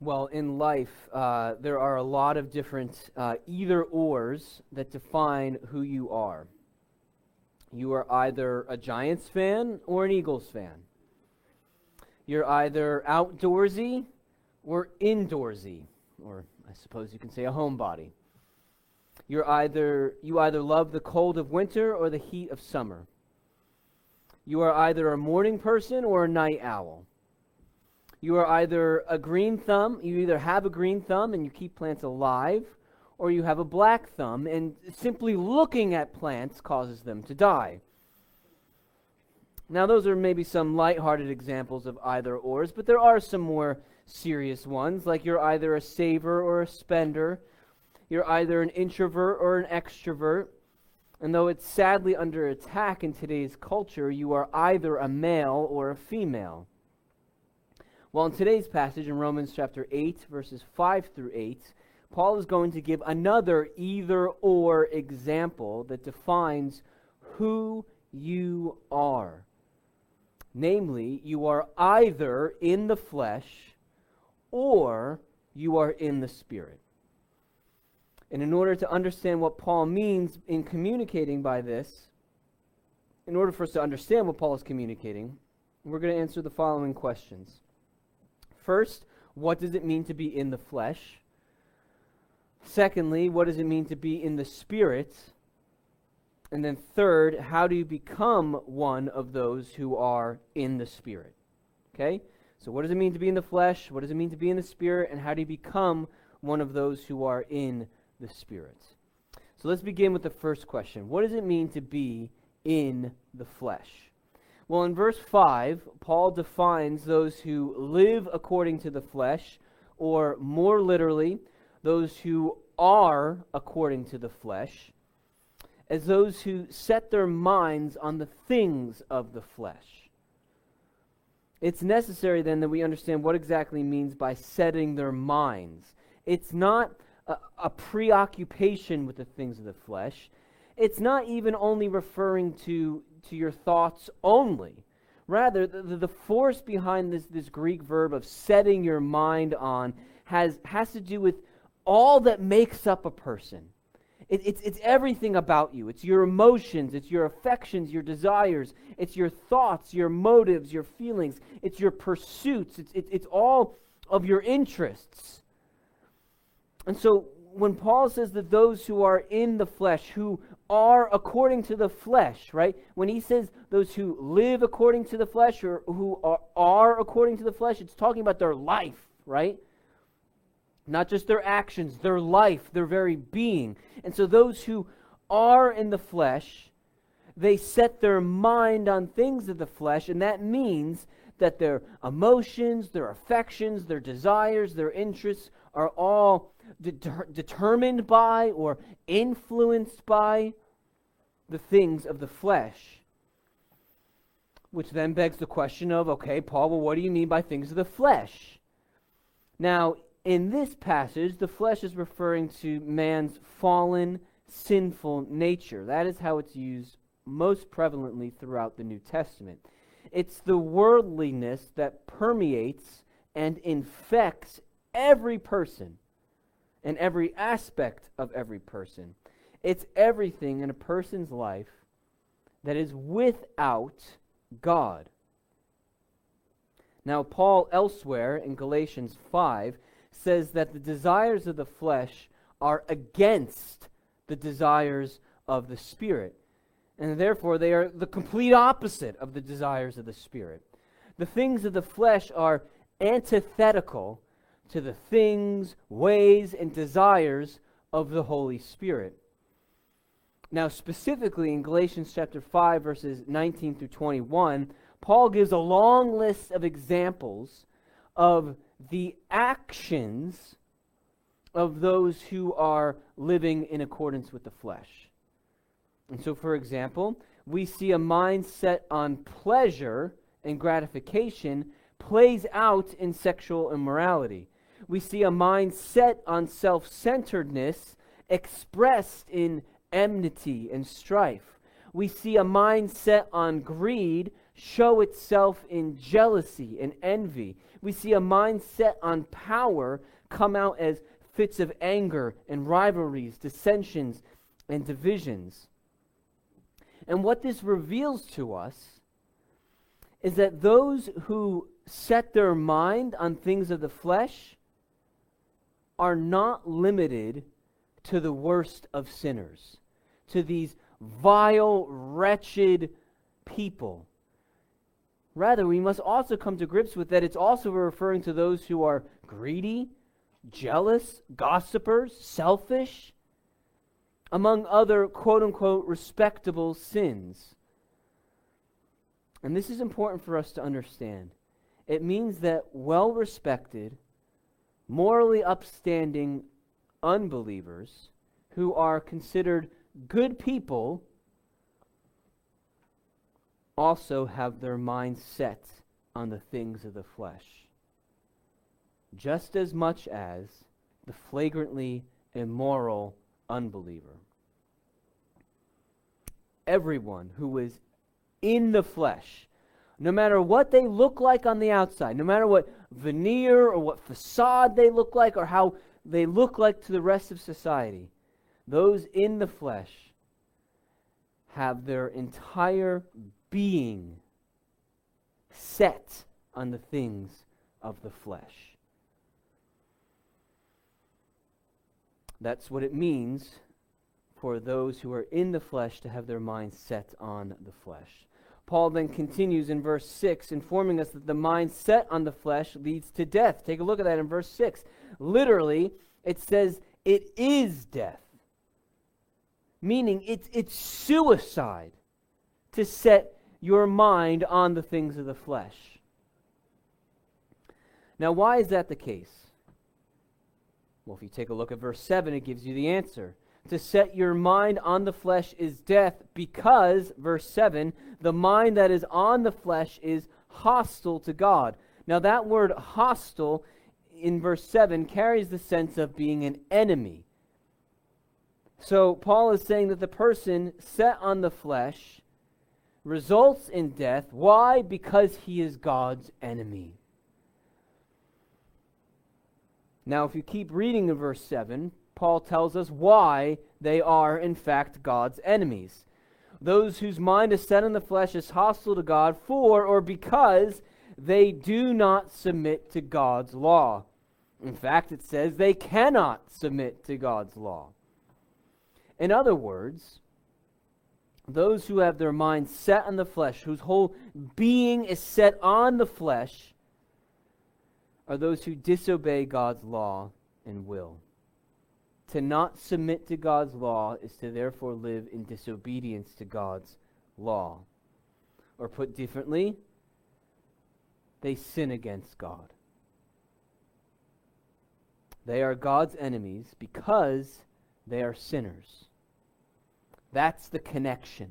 Well, in life, there are a lot of different either-ors that define who you are. You are either a Giants fan or an Eagles fan. You're either outdoorsy or indoorsy, or I suppose you can say a homebody. You either love the cold of winter or the heat of summer. You are either a morning person or a night owl. You are either a green thumb, you either have a green thumb and you keep plants alive, or you have a black thumb and simply looking at plants causes them to die. Now those are maybe some lighthearted examples of either-ors, but there are some more serious ones, like you're either a saver or a spender, you're either an introvert or an extrovert, and though it's sadly under attack in today's culture, you are either a male or a female. Well, in today's passage in Romans chapter 8, verses 5 through 8, Paul is going to give another either-or example that defines who you are. Namely, you are either in the flesh or you are in the Spirit. And in order to understand what Paul means in communicating by this, in order for us to understand what Paul is communicating, we're going to answer the following questions. First, what does it mean to be in the flesh? Secondly, what does it mean to be in the Spirit? And then third, how do you become one of those who are in the Spirit? Okay? So what does it mean to be in the flesh? What does it mean to be in the Spirit? And how do you become one of those who are in the Spirit? So let's begin with the first question. What does it mean to be in the flesh? Well, in verse 5, Paul defines those who live according to the flesh, or more literally, those who are according to the flesh, as those who set their minds on the things of the flesh. It's necessary then that we understand what exactly means by setting their minds. It's not a preoccupation with the things of the flesh. It's not even only referring to your thoughts only. Rather, the force behind this Greek verb of setting your mind on has to do with all that makes up a person. It's everything about you. It's your emotions, it's your affections, your desires, it's your thoughts, your motives, your feelings, it's your pursuits, it's all of your interests. And so when Paul says that those who are in the flesh, who are according to the flesh, right? When he says those who live according to the flesh or who are according to the flesh, it's talking about their life, right? Not just their actions, their life, their very being. And so those who are in the flesh, they set their mind on things of the flesh, and that means that their emotions, their affections, their desires, their interests are all determined by or influenced by the things of the flesh. Which then begs the question of, okay, Paul, well, what do you mean by things of the flesh? Now, in this passage, the flesh is referring to man's fallen, sinful nature. That is how it's used most prevalently throughout the New Testament. It's the worldliness that permeates and infects every person and every aspect of every person. It's everything in a person's life that is without God. Now, Paul elsewhere in Galatians 5 says that the desires of the flesh are against the desires of the Spirit. And therefore, they are the complete opposite of the desires of the Spirit. The things of the flesh are antithetical to the things, ways, and desires of the Holy Spirit. Now, specifically in Galatians chapter 5, verses 19 through 21, Paul gives a long list of examples of the actions of those who are living in accordance with the flesh. And so, for example, we see a mind set on pleasure and gratification plays out in sexual immorality. We see a mind set on self-centeredness expressed in enmity and strife. We see a mind set on greed show itself in jealousy and envy. We see a mind set on power come out as fits of anger and rivalries, dissensions, and divisions. And what this reveals to us is that those who set their mind on things of the flesh are not limited to the worst of sinners, to these vile, wretched people. Rather, we must also come to grips with that it's also referring to those who are greedy, jealous, gossipers, selfish, among other quote-unquote respectable sins. And this is important for us to understand. It means that well-respected, morally upstanding unbelievers who are considered good people also have their minds set on the things of the flesh, just as much as the flagrantly immoral unbeliever. Everyone who is in the flesh, no matter what they look like on the outside, no matter what veneer or what facade they look like or how they look like to the rest of society, those in the flesh have their entire being set on the things of the flesh. That's what it means for those who are in the flesh to have their minds set on the flesh. Paul then continues in verse 6, informing us that the mind set on the flesh leads to death. Take a look at that in verse 6. Literally, it says it is death, meaning it's suicide to set your mind on the things of the flesh. Now, why is that the case? Well, if you take a look at verse 7, it gives you the answer. To set your mind on the flesh is death because, verse 7, the mind that is on the flesh is hostile to God. Now, that word hostile in verse 7 carries the sense of being an enemy. So, Paul is saying that the person set on the flesh results in death. Why? Because he is God's enemy. Now, if you keep reading in verse 7, Paul tells us why they are, in fact, God's enemies. Those whose mind is set on the flesh is hostile to God for or because they do not submit to God's law. In fact, it says they cannot submit to God's law. In other words, those who have their minds set on the flesh, whose whole being is set on the flesh, are those who disobey God's law and will. To not submit to God's law is to therefore live in disobedience to God's law. Or put differently, they sin against God. They are God's enemies because they are sinners. That's the connection.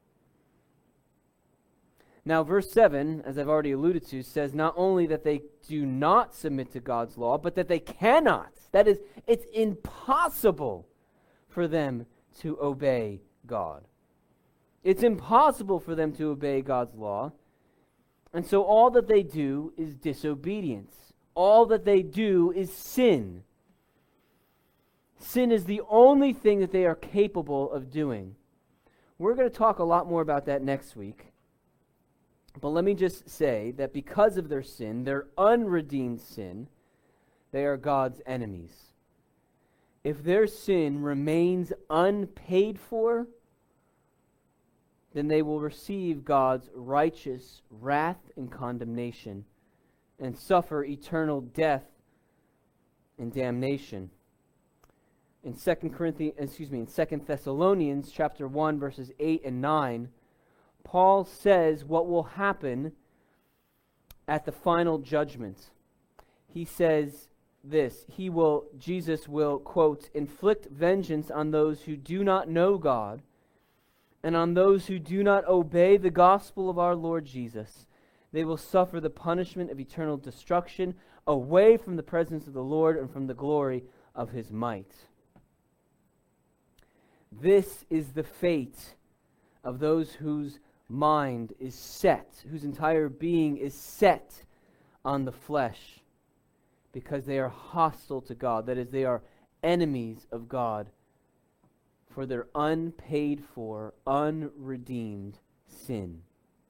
Now, verse 7, as I've already alluded to, says not only that they do not submit to God's law, but that they cannot. That is, it's impossible for them to obey God. It's impossible for them to obey God's law. And so all that they do is disobedience. All that they do is sin. Sin is the only thing that they are capable of doing. We're going to talk a lot more about that next week. But let me just say that because of their sin, their unredeemed sin, they are God's enemies. If their sin remains unpaid for, then they will receive God's righteous wrath and condemnation and suffer eternal death and damnation. In 2 Thessalonians chapter 1 verses 8 and 9, Paul says what will happen at the final judgment. He says this, Jesus will, quote, inflict vengeance on those who do not know God and on those who do not obey the gospel of our Lord Jesus. They will suffer the punishment of eternal destruction away from the presence of the Lord and from the glory of his might. This is the fate of those whose mind is set, whose entire being is set on the flesh, because they are hostile to God. That is, they are enemies of God for their unpaid for, unredeemed sin.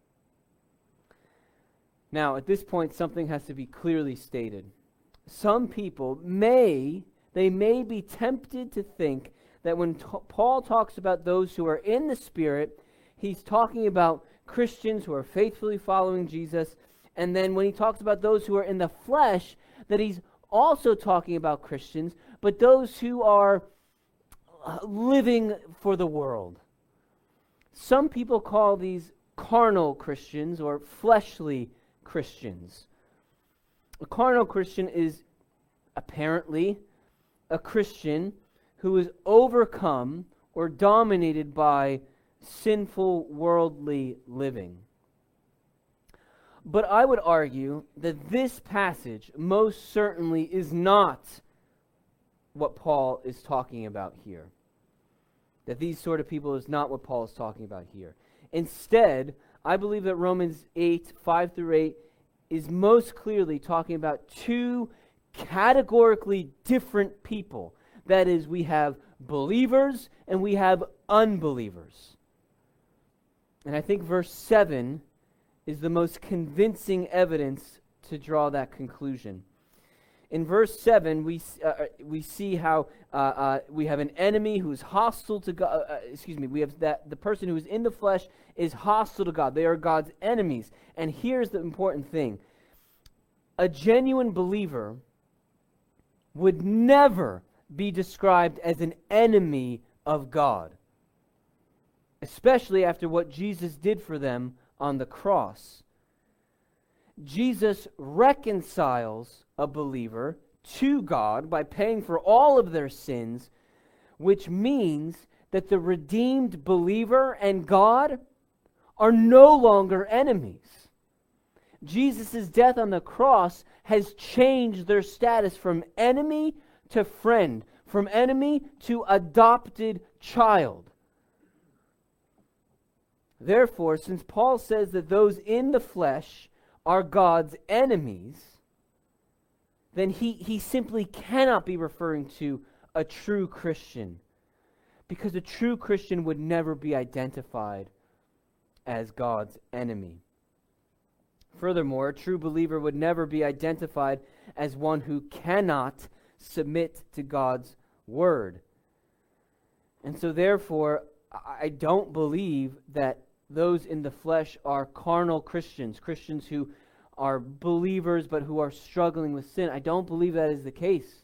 Now, at this point, something has to be clearly stated. Some people may be tempted to think that when Paul talks about those who are in the Spirit, he's talking about Christians who are faithfully following Jesus, and then when he talks about those who are in the flesh, that he's also talking about Christians, but those who are living for the world. Some people call these carnal Christians or fleshly Christians. A carnal Christian is apparently a Christian who is overcome or dominated by sinful worldly living. But I would argue that this passage most certainly is not what Paul is talking about here. That these sort of people is not what Paul is talking about here. Instead, I believe that Romans 8, 5 through 8 is most clearly talking about two categorically different people. That is, we have believers and we have unbelievers. And I think verse 7 is the most convincing evidence to draw that conclusion. In verse 7, we see how we have an enemy who is hostile to God. We have that the person who is in the flesh is hostile to God. They are God's enemies. And here's the important thing. A genuine believer would never be described as an enemy of God, especially after what Jesus did for them on the cross. Jesus reconciles a believer to God by paying for all of their sins, which means that the redeemed believer and God are no longer enemies. Jesus' death on the cross has changed their status from enemy to friend, from enemy to adopted child. Therefore, since Paul says that those in the flesh are God's enemies, then he simply cannot be referring to a true Christian, because a true Christian would never be identified as God's enemy. Furthermore, a true believer would never be identified as one who cannot submit to God's word. And so therefore, I don't believe that those in the flesh are carnal Christians, Christians who are believers but who are struggling with sin. I don't believe that is the case.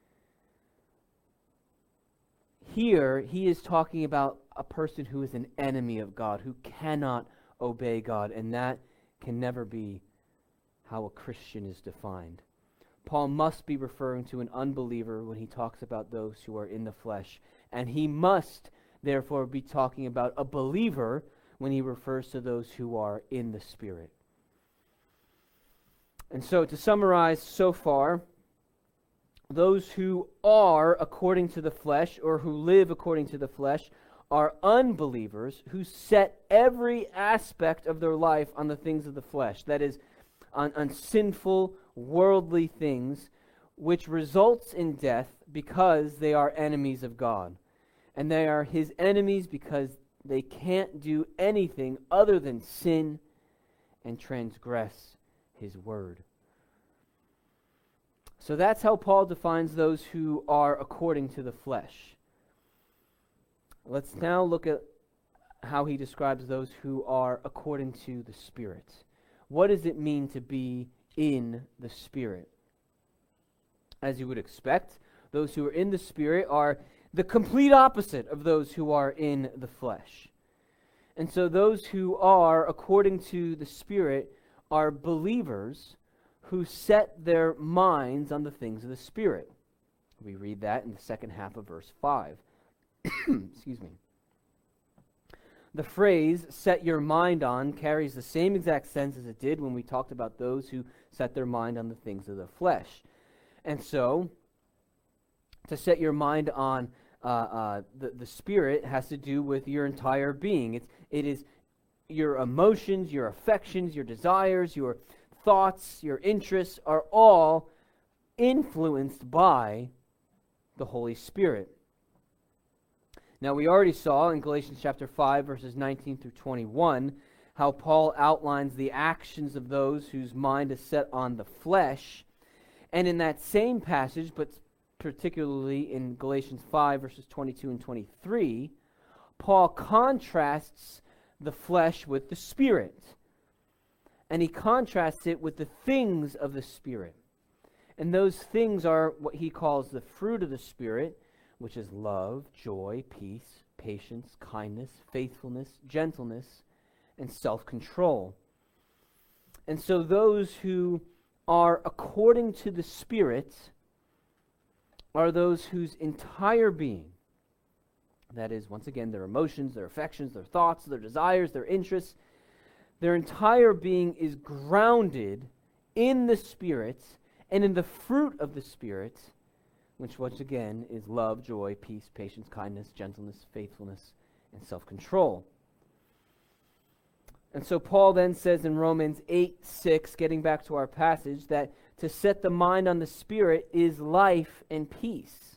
Here, he is talking about a person who is an enemy of God, who cannot obey God, and that can never be how a Christian is defined. Paul must be referring to an unbeliever when he talks about those who are in the flesh, and he must therefore be talking about a believer when he refers to those who are in the Spirit. And so, to summarize so far, those who are according to the flesh, or who live according to the flesh, are unbelievers who set every aspect of their life on the things of the flesh. That is, on sinful, worldly things, which results in death because they are enemies of God. And they are his enemies because they can't do anything other than sin and transgress his word. So that's how Paul defines those who are according to the flesh. Let's now look at how he describes those who are according to the Spirit. What does it mean to be in the Spirit? As you would expect, those who are in the Spirit are the complete opposite of those who are in the flesh. And so those who are according to the Spirit are believers who set their minds on the things of the Spirit. We read that in the second half of verse 5. Excuse me. The phrase, set your mind on, carries the same exact sense as it did when we talked about those who set their mind on the things of the flesh. And so, to set your mind on the Spirit has to do with your entire being. It is your emotions, your affections, your desires, your thoughts, your interests are all influenced by the Holy Spirit. Now, we already saw in Galatians chapter 5, verses 19 through 21, how Paul outlines the actions of those whose mind is set on the flesh. And in that same passage, but particularly in Galatians 5, verses 22 and 23, Paul contrasts the flesh with the Spirit. And he contrasts it with the things of the Spirit. And those things are what he calls the fruit of the Spirit, which is love, joy, peace, patience, kindness, faithfulness, gentleness, and self-control. And so those who are according to the Spirit are those whose entire being, that is, once again, their emotions, their affections, their thoughts, their desires, their interests, their entire being is grounded in the Spirit and in the fruit of the Spirit, which once again is love, joy, peace, patience, kindness, gentleness, faithfulness, and self-control. And so Paul then says in Romans 8:6, getting back to our passage, that to set the mind on the Spirit is life and peace.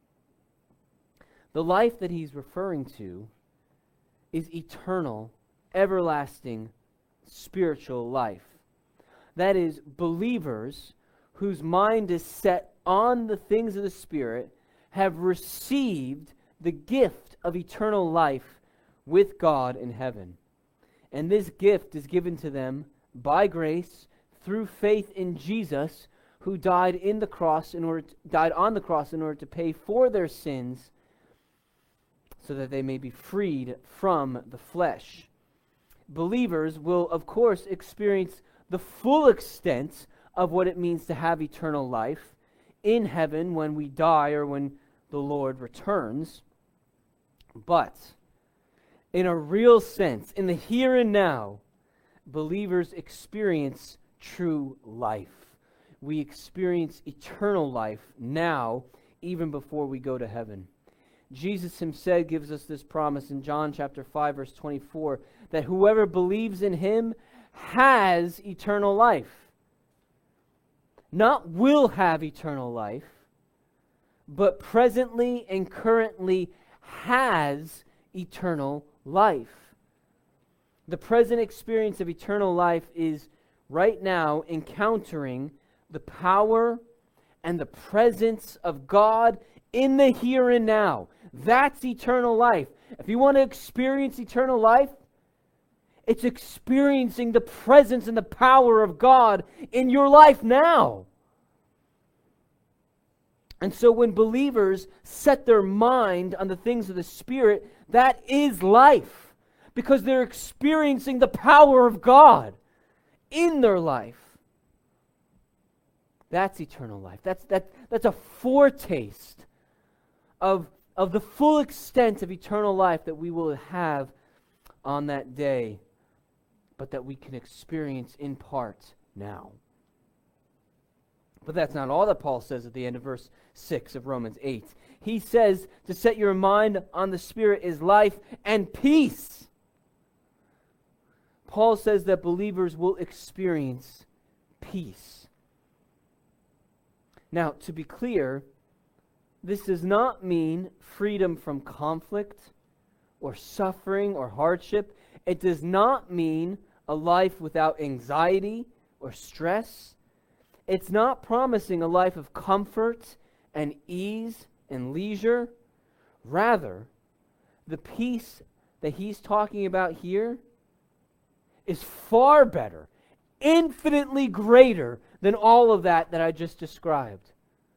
The life that he's referring to is eternal, everlasting, spiritual life. That is, believers whose mind is set on the things of the Spirit have received the gift of eternal life with God in heaven. And this gift is given to them by grace through faith in Jesus, who died on the cross in order to pay for their sins, so that they may be freed from the flesh. Believers will, of course, experience the full extent of what it means to have eternal life in heaven when we die or when the Lord returns. But in a real sense, in the here and now, believers experience true life. We experience eternal life now, even before we go to heaven. Jesus himself gives us this promise in John chapter 5, verse 24, that whoever believes in him has eternal life. Not will have eternal life, but presently and currently has eternal life. The present experience of eternal life is right now encountering the power and the presence of God in the here and now. That's eternal life. If you want to experience eternal life, it's experiencing the presence and the power of God in your life now. And so when believers set their mind on the things of the Spirit, that is life, because they're experiencing the power of God in their life. That's eternal life. That's a foretaste of the full extent of eternal life that we will have on that day, but that we can experience in part now. But that's not all that Paul says at the end of verse 6 of Romans 8. He says to set your mind on the Spirit is life and peace. Paul says that believers will experience peace. Now, to be clear, this does not mean freedom from conflict or suffering or hardship. It does not mean a life without anxiety or stress. It's not promising a life of comfort and ease and leisure. Rather, the peace that he's talking about here is far better, infinitely greater than all of that I just described.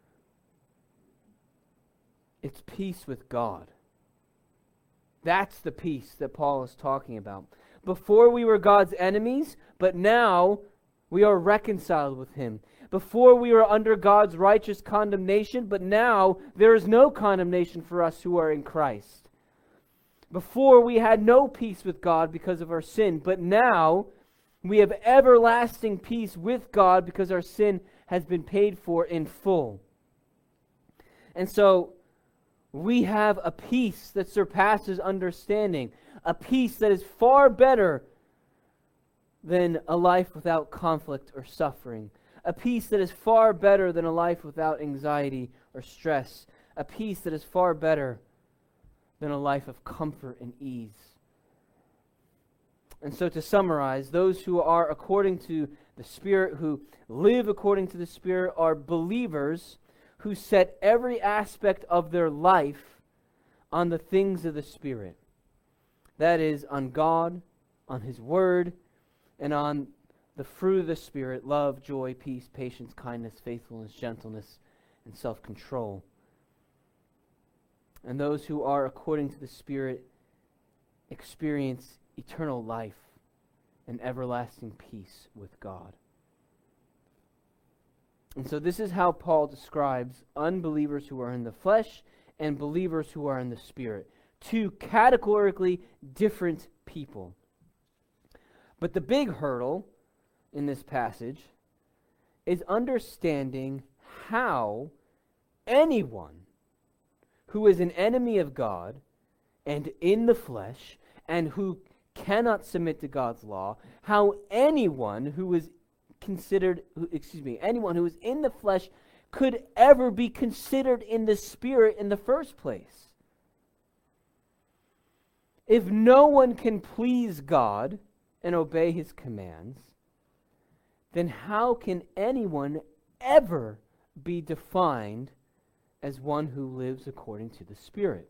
It's peace with God. That's the peace that Paul is talking about. Before we were God's enemies, but now we are reconciled with Him. Before we were under God's righteous condemnation, but now there is no condemnation for us who are in Christ. Before we had no peace with God because of our sin, but now we have everlasting peace with God because our sin has been paid for in full. And so we have a peace that surpasses understanding, a peace that is far better than a life without conflict or suffering, a peace that is far better than a life without anxiety or stress, a peace that is far better than a life of comfort and ease. And so to summarize, those who are according to the Spirit, who live according to the Spirit, are believers who set every aspect of their life on the things of the Spirit. That is, on God, on His Word, and on the fruit of the Spirit: love, joy, peace, patience, kindness, faithfulness, gentleness, and self-control. And those who are according to the Spirit experience eternal life and everlasting peace with God. And so this is how Paul describes unbelievers who are in the flesh and believers who are in the Spirit. Two categorically different people. But the big hurdle in this passage is understanding how anyone who is an enemy of God and in the flesh and who cannot submit to God's law, how anyone who is anyone who is in the flesh could ever be considered in the Spirit in the first place. If no one can please God and obey His commands, then how can anyone ever be defined as one who lives according to the Spirit?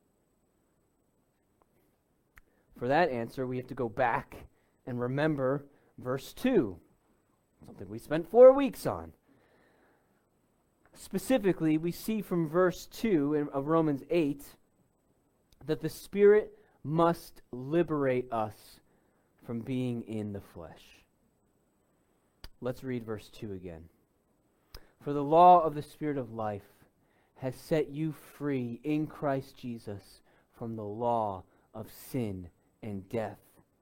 For that answer, we have to go back and remember verse 2, something we spent 4 weeks on. Specifically, we see from verse 2 of Romans 8 that the Spirit must liberate us from being in the flesh. Let's read verse 2 again. For the law of the Spirit of life has set you free in Christ Jesus from the law of sin and death.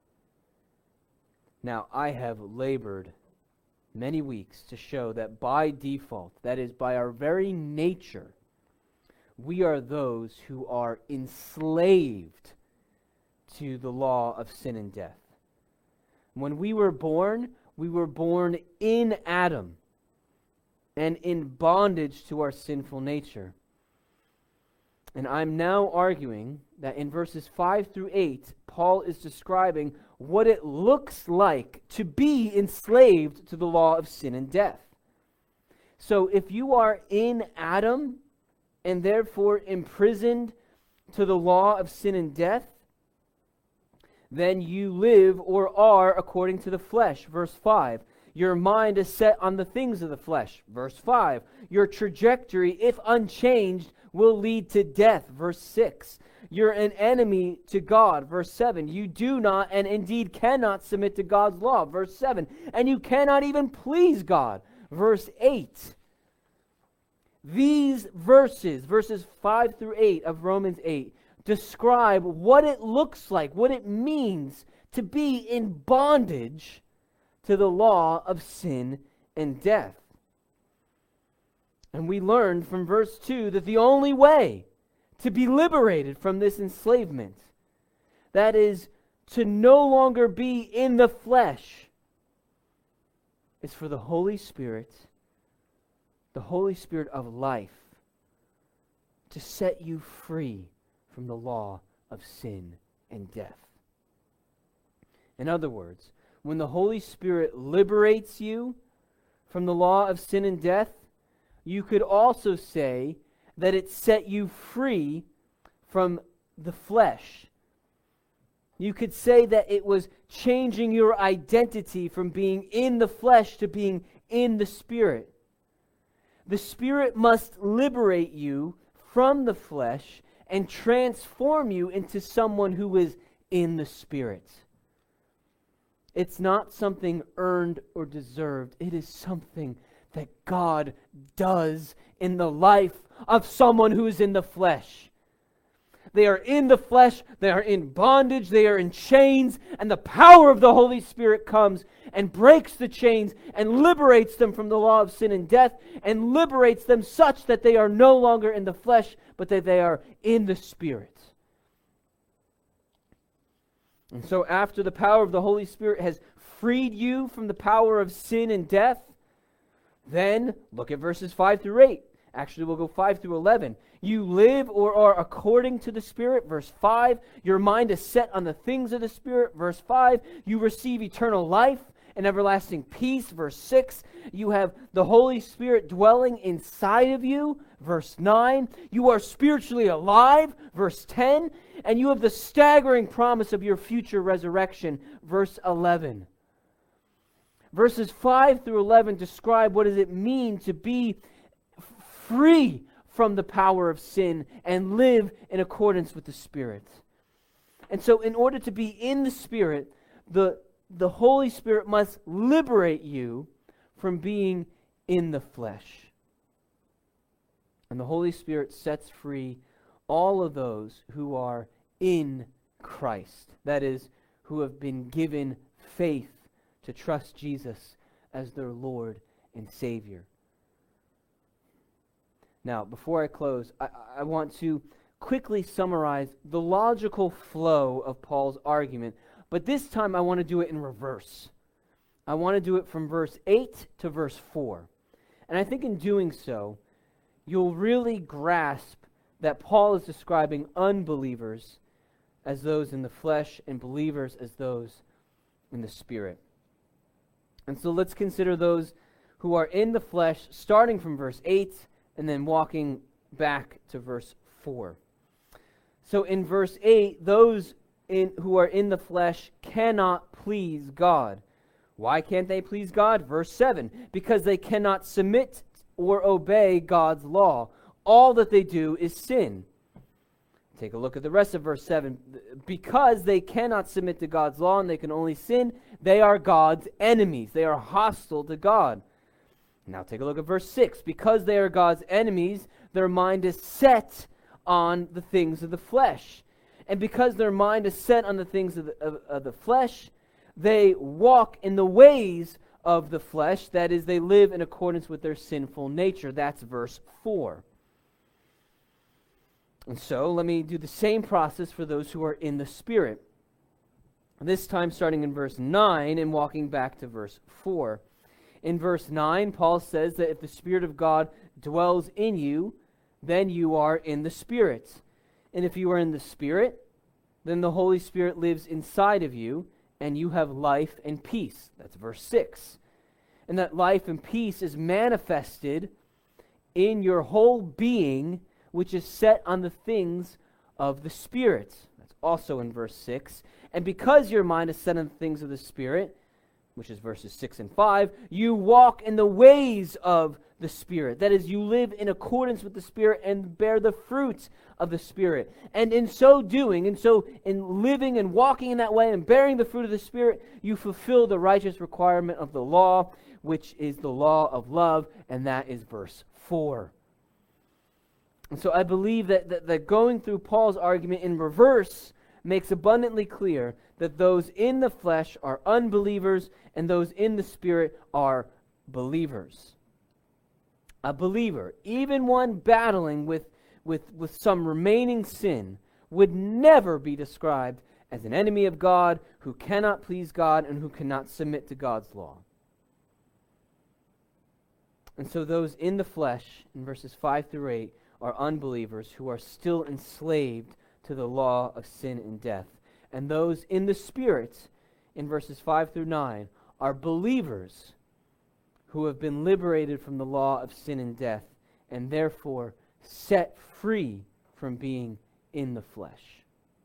Now, I have labored many weeks to show that by default, that is, by our very nature, we are those who are enslaved to the law of sin and death. When we were born in Adam and in bondage to our sinful nature. And I'm now arguing that in verses 5 through 8, Paul is describing what it looks like to be enslaved to the law of sin and death. So if you are in Adam and therefore imprisoned to the law of sin and death, then you live or are according to the flesh. Verse 5. Your mind is set on the things of the flesh. Verse 5. Your trajectory, if unchanged, will lead to death. Verse 6. You're an enemy to God. Verse 7. You do not and indeed cannot submit to God's law. Verse 7. And you cannot even please God. Verse 8. These verses 5 through 8 of Romans 8, describe what it looks like, what it means to be in bondage to the law of sin and death. And we learned from verse 2 that the only way to be liberated from this enslavement, that is, to no longer be in the flesh, is for the Holy Spirit of life, to set you free from the law of sin and death. In other words, when the Holy Spirit liberates you from the law of sin and death, you could also say that it set you free from the flesh. You could say that it was changing your identity from being in the flesh to being in the Spirit. The Spirit must liberate you from the flesh and transform you into someone who is in the Spirit. It's not something earned or deserved. It is something that God does in the life of someone who is in the flesh. They are in the flesh, they are in bondage, they are in chains, and the power of the Holy Spirit comes and breaks the chains and liberates them from the law of sin and death, and liberates them such that they are no longer in the flesh, but that they are in the Spirit. And so after the power of the Holy Spirit has freed you from the power of sin and death, then look at verses 5 through 8. Actually, we'll go 5 through 11. You live or are according to the Spirit, verse 5. Your mind is set on the things of the Spirit, verse 5. You receive eternal life and everlasting peace, verse 6. You have the Holy Spirit dwelling inside of you, verse 9. You are spiritually alive, verse 10. And you have the staggering promise of your future resurrection, verse 11. Verses 5 through 11 describe what does it mean to be free from the power of sin and live in accordance with the Spirit. And so in order to be in the Spirit, the Holy Spirit must liberate you from being in the flesh. And the Holy Spirit sets free all of those who are in Christ. That is, who have been given faith to trust Jesus as their Lord and Savior. Now, before I close, I want to quickly summarize the logical flow of Paul's argument, but this time I want to do it in reverse. I want to do it from verse 8 to verse 4. And I think in doing so, you'll really grasp that Paul is describing unbelievers as those in the flesh and believers as those in the Spirit. And so let's consider those who are in the flesh, starting from verse 8 and then walking back to verse 4. So in verse 8, those who are in the flesh cannot please God. Why can't they please God? Verse 7, because they cannot submit or obey God's law. All that they do is sin. Take a look at the rest of verse 7. Because they cannot submit to God's law and they can only sin, they are God's enemies. They are hostile to God. Now take a look at verse 6. Because they are God's enemies, their mind is set on the things of the flesh. And because their mind is set on the things of the flesh, they walk in the ways of the flesh. That is, they live in accordance with their sinful nature. That's verse 4. And so, let me do the same process for those who are in the Spirit. This time starting in verse 9 and walking back to verse 4. In verse 9, Paul says that if the Spirit of God dwells in you, then you are in the Spirit. And if you are in the Spirit, then the Holy Spirit lives inside of you, and you have life and peace. That's verse 6. And that life and peace is manifested in your whole being, which is set on the things of the Spirit. That's also in verse 6. And because your mind is set on the things of the Spirit, which is verses 6 and 5, you walk in the ways of the Spirit. That is, you live in accordance with the Spirit and bear the fruit of the Spirit. And in so doing, in living and walking in that way and bearing the fruit of the Spirit, you fulfill the righteous requirement of the law, which is the law of love, and that is verse 4. And so I believe that going through Paul's argument in reverse makes abundantly clear that those in the flesh are unbelievers and those in the Spirit are believers. A believer, even one battling with some remaining sin, would never be described as an enemy of God who cannot please God and who cannot submit to God's law. And so those in the flesh, in verses 5 through 8, are unbelievers who are still enslaved to the law of sin and death. And those in the Spirit, in verses 5 through 9, are believers who have been liberated from the law of sin and death, and therefore set free from being in the flesh.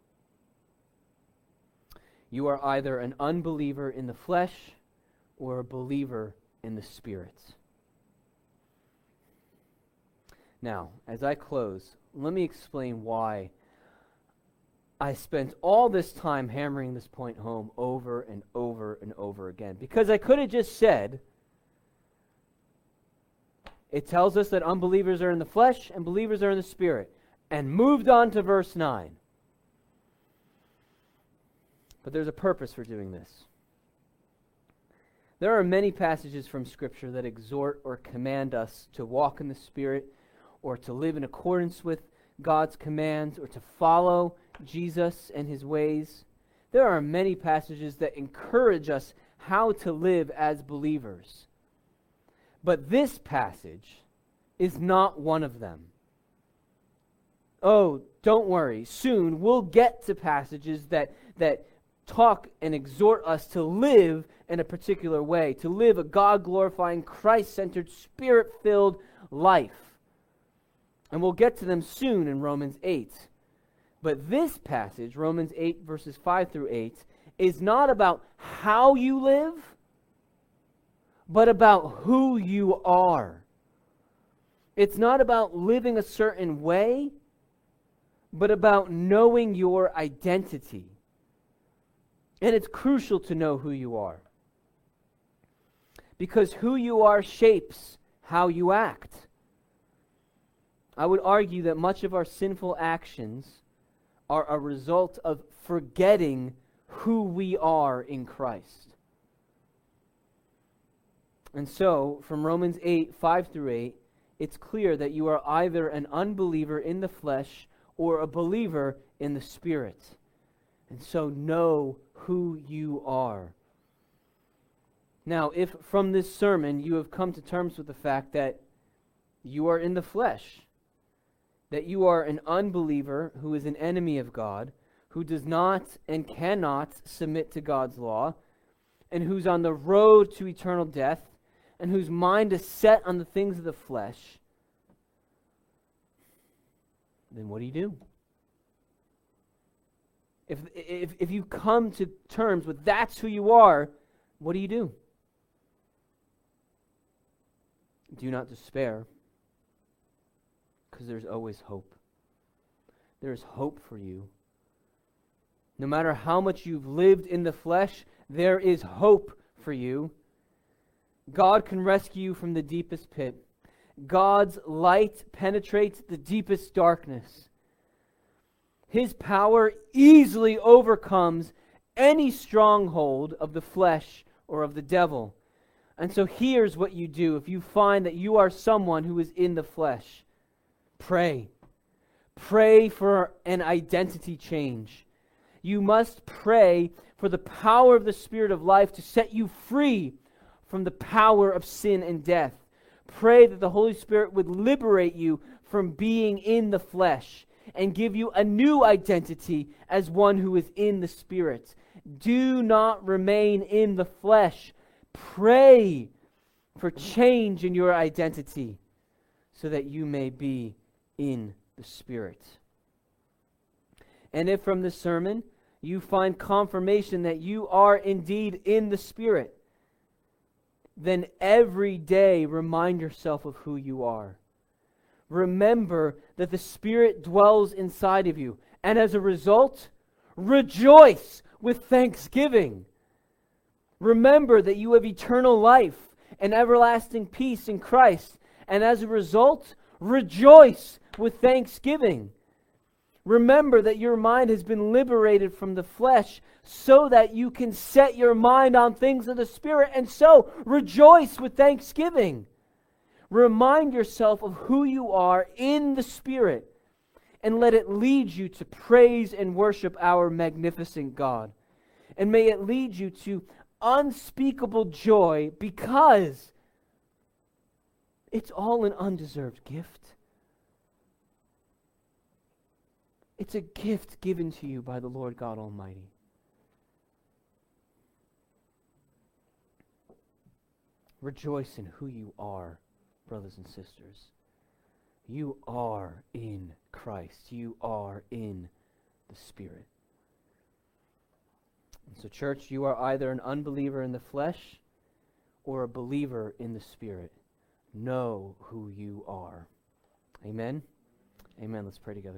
You are either an unbeliever in the flesh or a believer in the Spirit. Now, as I close, let me explain why I spent all this time hammering this point home over and over and over again. Because I could have just said, it tells us that unbelievers are in the flesh and believers are in the Spirit, and moved on to verse 9. But there's a purpose for doing this. There are many passages from Scripture that exhort or command us to walk in the Spirit, or to live in accordance with God's commands, or to follow Jesus and His ways. There are many passages that encourage us how to live as believers. But this passage is not one of them. Oh, don't worry. Soon we'll get to passages that talk and exhort us to live in a particular way, to live a God-glorifying, Christ-centered, Spirit-filled life. And we'll get to them soon in Romans 8. But this passage, Romans 8, verses 5 through 8, is not about how you live, but about who you are. It's not about living a certain way, but about knowing your identity. And it's crucial to know who you are. Because who you are shapes how you act. I would argue that much of our sinful actions are a result of forgetting who we are in Christ. And so, from Romans 8, 5 through 8, it's clear that you are either an unbeliever in the flesh or a believer in the Spirit. And so know who you are. Now, if from this sermon you have come to terms with the fact that you are in the flesh, that you are an unbeliever who is an enemy of God, who does not and cannot submit to God's law, and who's on the road to eternal death, and whose mind is set on the things of the flesh, then what do you do? If you come to terms with that's who you are, what do you do? Do not despair, because there's always hope. There's hope for you. No matter how much you've lived in the flesh, there is hope for you. God can rescue you from the deepest pit. God's light penetrates the deepest darkness. His power easily overcomes any stronghold of the flesh or of the devil. And so here's what you do if you find that you are someone who is in the flesh. Pray. Pray for an identity change. You must pray for the power of the Spirit of life to set you free from the power of sin and death. Pray that the Holy Spirit would liberate you from being in the flesh and give you a new identity as one who is in the Spirit. Do not remain in the flesh. Pray for change in your identity so that you may be in the Spirit. And if from this sermon you find confirmation that you are indeed in the Spirit, then every day remind yourself of who you are. Remember that the Spirit dwells inside of you, and as a result, rejoice with thanksgiving. Remember that you have eternal life and everlasting peace in Christ, and as a result, rejoice with thanksgiving. Remember that your mind has been liberated from the flesh so that you can set your mind on things of the Spirit, and so rejoice with thanksgiving. Remind yourself of who you are in the Spirit, and let it lead you to praise and worship our magnificent God. And may it lead you to unspeakable joy, because it's all an undeserved gift. It's a gift given to you by the Lord God Almighty. Rejoice in who you are, brothers and sisters. You are in Christ. You are in the Spirit. And so, church, you are either an unbeliever in the flesh or a believer in the Spirit. Know who you are. Amen? Amen. Let's pray together.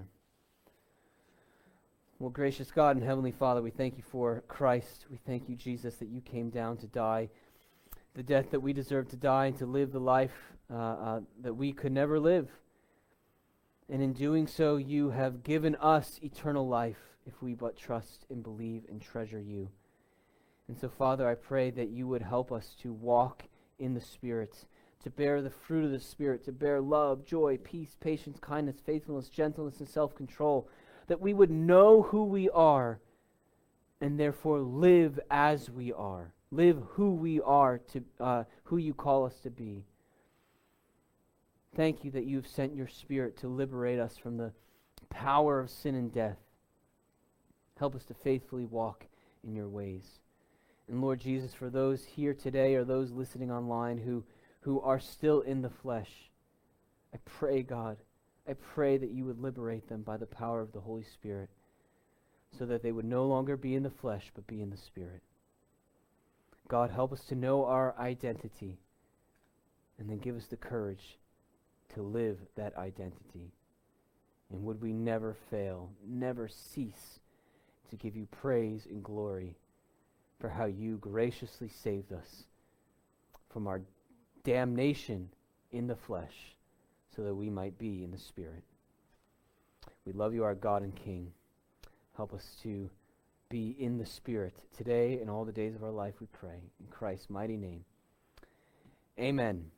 Well, gracious God and Heavenly Father, we thank you for Christ. We thank you, Jesus, that you came down to die the death that we deserve to die and to live the life that we could never live. And in doing so, you have given us eternal life if we but trust and believe and treasure you. And so, Father, I pray that you would help us to walk in the Spirit, to bear the fruit of the Spirit, to bear love, joy, peace, patience, kindness, faithfulness, gentleness, and self-control, that we would know who we are and therefore live as we are. live who we are, who you call us to be. Thank you that you've sent your Spirit to liberate us from the power of sin and death. Help us to faithfully walk in your ways. And Lord Jesus, for those here today or those listening online who are still in the flesh, I pray, God, I pray that you would liberate them by the power of the Holy Spirit so that they would no longer be in the flesh but be in the Spirit. God, help us to know our identity and then give us the courage to live that identity. And would we never fail, never cease to give you praise and glory for how you graciously saved us from our damnation in the flesh so that we might be in the Spirit. We love you, our God and King. Help us to be in the Spirit today and all the days of our life, we pray. In Christ's mighty name. Amen.